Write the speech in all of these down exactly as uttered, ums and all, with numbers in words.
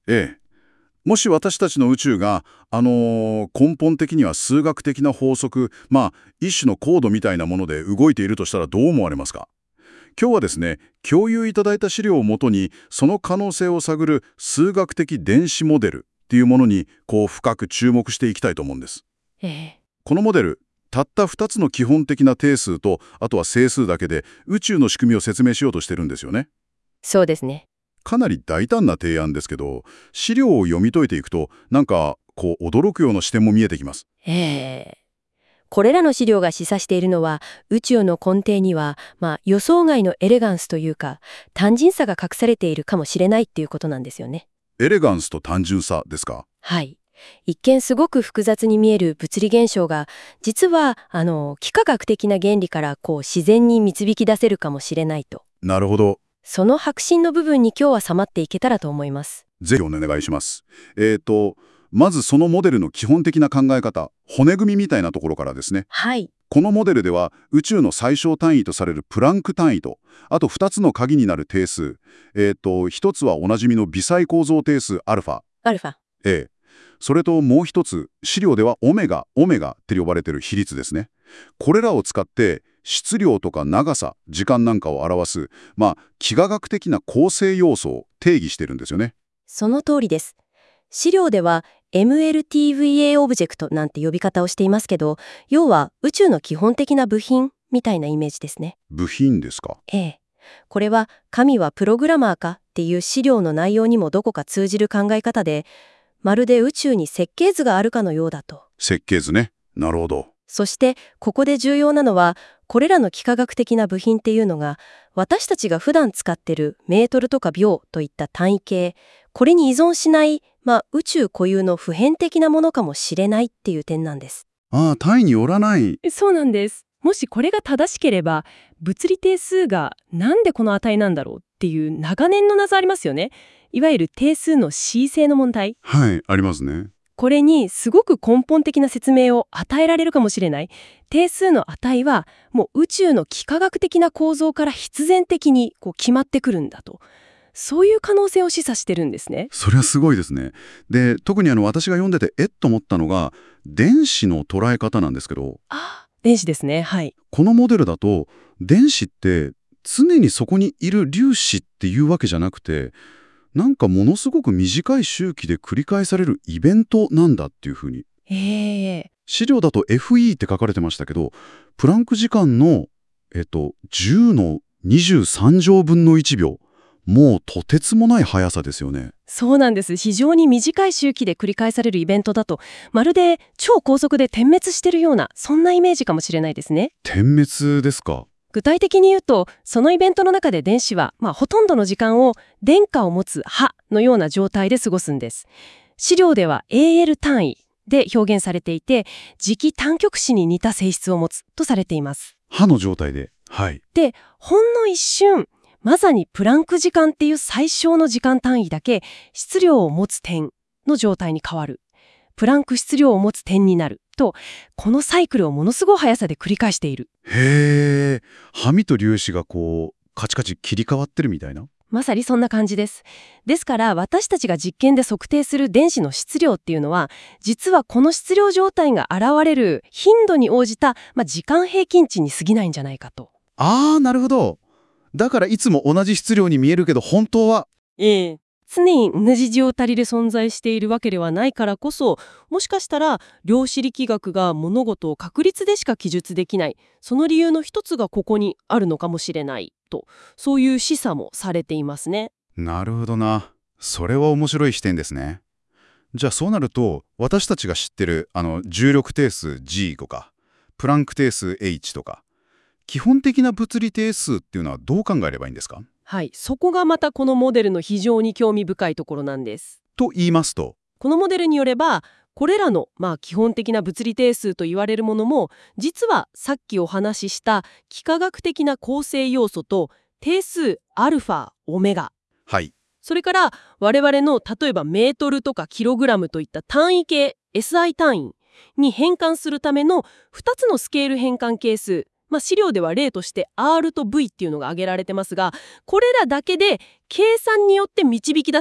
ええ。もし私たちの宇宙が、あのー根本的には数学的な法則、まあ、一種のコードみたいなもので動いているとしたらどう思われますか？今日はですね、共有いただいた資料をもとに、その可能性を探る数学的電子モデルっていうものに、こう深く注目していきたいと思うんです。 ええ。 このモデル、たったふたつの基本的な定数と、あとは整数だけで宇宙の仕組みを説明しようとしてるんですよね。 そうですね。 かなり大胆な提案ですけど、資料を読み解いていくと、なんか、こう、驚くような視点も見えてきます。 ええ。これらの資料が示唆しているのは、宇宙の根底には、まあ、予想外のエレガンスというか、単純さが隠されているかもしれないっていうことなんですよね。 エレガンスと単純さですか？ はい。一見すごく複雑に見える物理現象が、実は、あの、幾何学的な原理からこう自然に導き出せるかもしれないと。 なるほど。 その迫真の部分に今日は迫っていけたらと思います。 ぜひお願いします。えーと、まずそのモデルの基本的な考え方、骨組みみたいなところからですね。 はい。 このモデルでは宇宙の最小単位とされるプランク単位と、あとふたつの鍵になる定数。えーと、ひとつはおなじみの微細構造定数アルファ。 アルファ。 ええ。それともう一つ、資料ではオメガ、オメガって呼ばれている比率ですね。これらを使って質量とか長さ、時間なんかを表す、まあ、幾何学的な構成要素を定義してるんですよね。 その通りです。資料では エムエルティーブイエー オブジェクトなんて呼び方をしていますけど、要は宇宙の基本的な部品みたいなイメージですね。 部品ですか？ ええ。これは神はプログラマーかっていう資料の内容にもどこか通じる考え方で、まるで宇宙に設計図があるかのようだと。 設計図ね。なるほど。 そしてここで重要なのは、これらの幾何学的な部品っていうのが、私たちが普段使ってるメートルとか秒といった単位系、これに依存しない、まあ、宇宙固有の普遍的なものかもしれないっていう点なんです。 ああ、単位によらない。 そうなんです。もしこれが正しければ、物理定数がなんでこの値なんだろうっていう長年の謎ありますよね。いわゆる定数の恣意性の問題。 はい、ありますね。 これにすごく根本的な説明を与えられるかもしれない。定数の値はもう宇宙の幾何学的な構造から必然的にこう決まってくるんだと。そういう可能性を示唆してるんですね。 それはすごいですね。で、特にあの私が読んでてえっと思ったのが電子の捉え方なんですけど、 ああ、電子ですね。はい。 このモデルだと電子って常にそこにいる粒子っていうわけじゃなくて、なんかものすごく短い周期で繰り返されるイベントなんだっていうふうに。 ええ。 資料だと エフイー って書かれてましたけど、プランク時間の、えっと、じゅうのにじゅうさん乗分のいちびょう。もうとてつもない速さですよね。 そうなんです。非常に短い周期で繰り返されるイベントだと、まるで超高速で点滅してるような、そんなイメージかもしれないですね。 点滅ですか？ 具体的に言うと、そのイベントの中で電子は、まあ、ほとんどの時間を電荷を持つ波のような状態で過ごすんです。資料では エーエル 単位で表現されていて、磁気単極子に似た性質を持つとされています。 歯の状態で。はい。 で、ほんの一瞬、まさにプランク時間っていう最小の時間単位だけ質量を持つ点の状態に変わる。プランク質量を持つ点になると、このサイクルをものすごい速さで繰り返している。 へえ、歯みと粒子がこうカチカチ切り替わってるみたいな。 まさにそんな感じです。ですから私たちが実験で測定する電子の質量っていうのは、実はこの質量状態が現れる頻度に応じた、まあ、時間平均値に過ぎないんじゃないかと。 あー、なるほど。だからいつも同じ質量に見えるけど本当は。 ええ。常に同じ状態で存在しているわけではないからこそ、もしかしたら量子力学が物事を確率でしか記述できない、その理由の一つがここにあるのかもしれないと、そういう示唆もされていますね。 なるほどな。それは面白い視点ですね。じゃあそうなると私たちが知ってるあの重力定数 G とかプランク定数 H とか基本的な物理定数っていうのはどう考えればいいんですか？ はい、そこがまたこのモデルの非常に興味深いところなんです。 と言いますと。 このモデルによれば、これらの、まあ、基本的な物理定数と言われるものも、実はさっきお話しした幾何学的な構成要素と定数アルファ、オメガ、 はい。 それから我々の例えばメートルとかキログラムといった単位系 エスアイ 単位に変換するためのふたつのスケール変換係数、まあ、資料では例として アール と ブイ っていうのが挙げられてますが、これらだけで計算によって導き出せる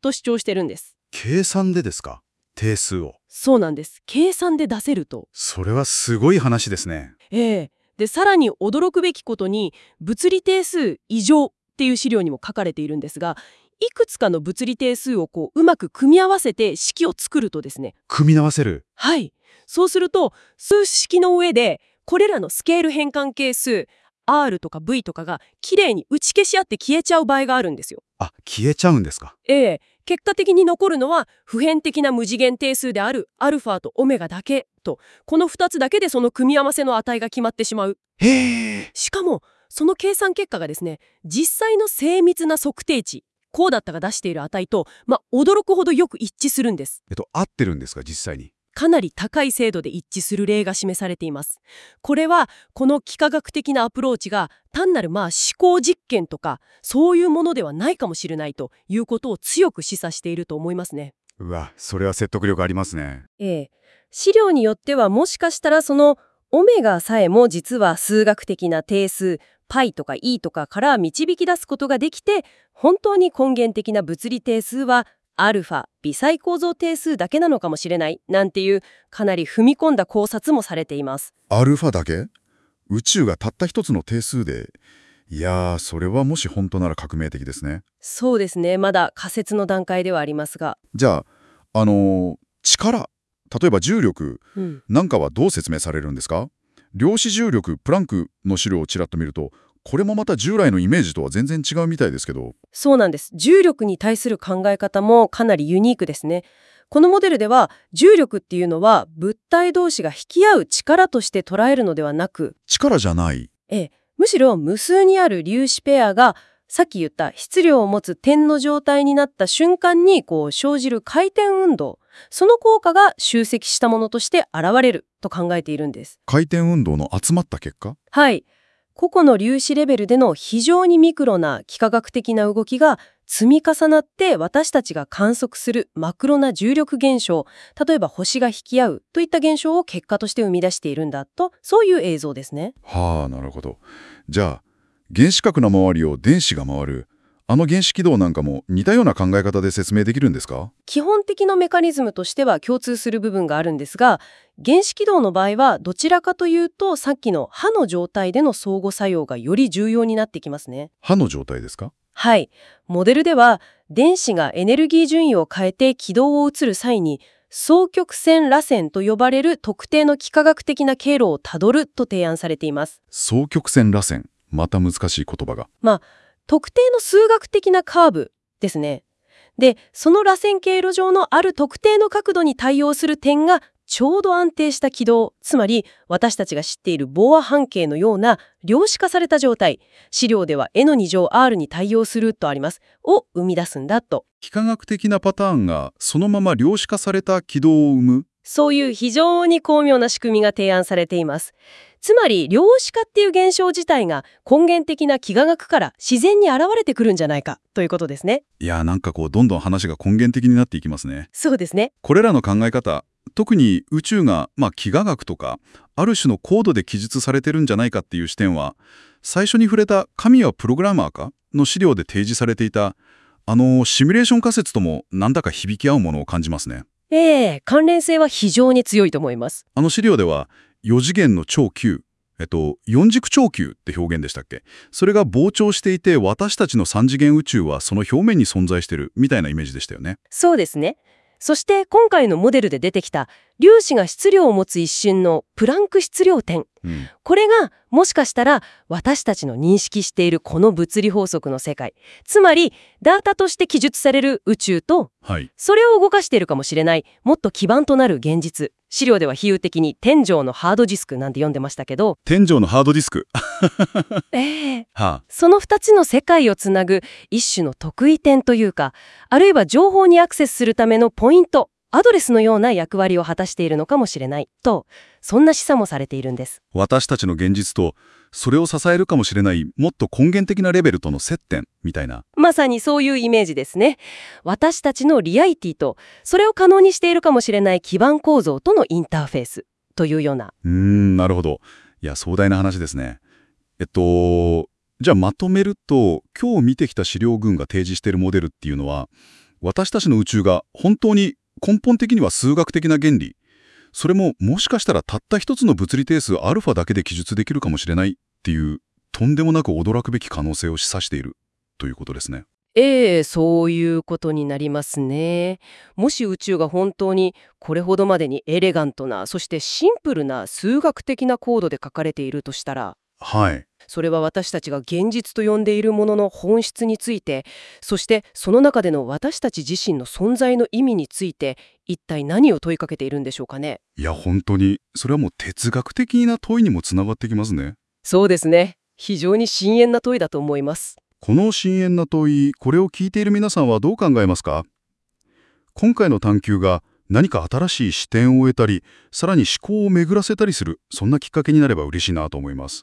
と主張してるんです。 計算でですか？定数を。 そうなんです。計算で出せると。 それはすごい話ですね。 ええ。で、さらに驚くべきことに、物理定数異常っていう資料にも書かれているんですが、いくつかの物理定数をこううまく組み合わせて式を作るとですね、 組み合わせる。 はい。そうすると、数式の上で、これらのスケール変換係数、R とか V とかがきれいに打ち消し合って消えちゃう場合があるんですよ。 あ、消えちゃうんですか？ ええ。結果的に残るのは、普遍的な無次元定数であるアルファとオメガだけと、このふたつだけでその組み合わせの値が決まってしまう。 へえ。 しかも、その計算結果がですね、実際の精密な測定値、こうだったが出している値と、まあ、驚くほどよく一致するんです。 えっと、合ってるんですか、実際に？ かなり高い精度で一致する例が示されています。これは、この幾何学的なアプローチが単なるまあ思考実験とか、そういうものではないかもしれないということを強く示唆していると思いますね。 うわ、それは説得力ありますね。 ええ。資料によってはもしかしたらそのオメガさえも実は数学的な定数 π とか e とかから導き出すことができて、本当に根源的な物理定数はアルファ微細構造定数だけなのかもしれないなんていうかなり踏み込んだ考察もされています。 アルファだけ？宇宙がたった一つの定数で。いやー、それはもし本当なら革命的ですね。 そうですね。まだ仮説の段階ではありますが。 じゃあ、あのー力、例えば重力うん。 なんかはどう説明されるんですか？量子重力プランクの資料をちらっと見ると、これもまた従来のイメージとは全然違うみたいですけど。 そうなんです。重力に対する考え方もかなりユニークですね。このモデルでは重力っていうのは物体同士が引き合う力として捉えるのではなく、 力じゃない。 ええ、むしろ無数にある粒子ペアがさっき言った質量を持つ点の状態になった瞬間にこう生じる回転運動、その効果が集積したものとして現れると考えているんです。 回転運動の集まった結果？ はい。個々の粒子レベルでの非常にミクロな幾何学的な動きが積み重なって私たちが観測するマクロな重力現象、例えば星が引き合うといった現象を結果として生み出しているんだと、そういう映像ですね。 はあ、なるほど。じゃあ、原子核の周りを電子が回る、あの原子軌道なんかも似たような考え方で説明できるんですか？ 基本的なメカニズムとしては共通する部分があるんですが、原子軌道の場合はどちらかというとさっきの波の状態での相互作用がより重要になってきますね。 波の状態ですか？ はい。モデルでは電子がエネルギー順位を変えて軌道を移る際に双曲線螺旋と呼ばれる特定の幾何学的な経路をたどると提案されています。 双曲線螺旋。また難しい言葉が。 まあ、特定の数学的なカーブですね。で、その螺旋経路上のある特定の角度に対応する点がちょうど安定した軌道、つまり私たちが知っているボア半径のような量子化された状態、資料では エヌに乗アール に対応するとあります、を生み出すんだと。 幾何学的なパターンがそのまま量子化された軌道を生む。 そういう非常に巧妙な仕組みが提案されています。つまり量子化っていう現象自体が根源的な幾何学から自然に現れてくるんじゃないかということですね。 いやー、なんかこうどんどん話が根源的になっていきますね。 そうですね。 これらの考え方、特に宇宙が、まあ、幾何学とかある種のコードで記述されてるんじゃないかっていう視点は、最初に触れた神はプログラマーかの資料で提示されていたあのシミュレーション仮説ともなんだか響き合うものを感じますね。 ええ、関連性は非常に強いと思います。 あの資料ではよ次元の超球、えっと、四軸超球って表現でしたっけ？それが膨張していて私たちの三次元宇宙はその表面に存在してるみたいなイメージでしたよね。 そうですね。そして今回のモデルで出てきた粒子が質量を持つ一瞬のプランク質量点、 うん、 これがもしかしたら私たちの認識しているこの物理法則の世界、つまりダータとして記述される宇宙と、 はい、 それを動かしているかもしれないもっと基盤となる現実、資料では比喩的に天井のハードディスクなんて読んでましたけど、 天井のハードディスクええ、 はあ、 そのふたつの世界をつなぐ一種の特異点というか、あるいは情報にアクセスするためのポイント、アドレスのような役割を果たしているのかもしれないと、そんな示唆もされているんです。 私たちの現実とそれを支えるかもしれないもっと根源的なレベルとの接点みたいな。 まさにそういうイメージですね。私たちのリアリティとそれを可能にしているかもしれない基盤構造とのインターフェースというような。 うーん、なるほど。いや、壮大な話ですね。えっとじゃあまとめると、今日見てきた資料群が提示しているモデルっていうのは、 私たちの宇宙が本当に根本的には数学的な原理、それももしかしたらたった一つの物理定数アルファだけで記述できるかもしれないっていう、とんでもなく驚くべき可能性を示唆しているということですね。 ええ、そういうことになりますね。もし宇宙が本当にこれほどまでにエレガントな、そしてシンプルな数学的なコードで書かれているとしたら、 はい。 それは私たちが現実と呼んでいるものの本質について、そしてその中での私たち自身の存在の意味について、一体何を問いかけているんでしょうかね。 いや、本当に、それはもう哲学的な問いにもつながってきますね。 そうですね。非常に深遠な問いだと思います。 この深遠な問い、これを聞いている皆さんはどう考えますか？今回の探求が何か新しい視点を得たり、さらに思考を巡らせたりする、そんなきっかけになれば嬉しいなと思います。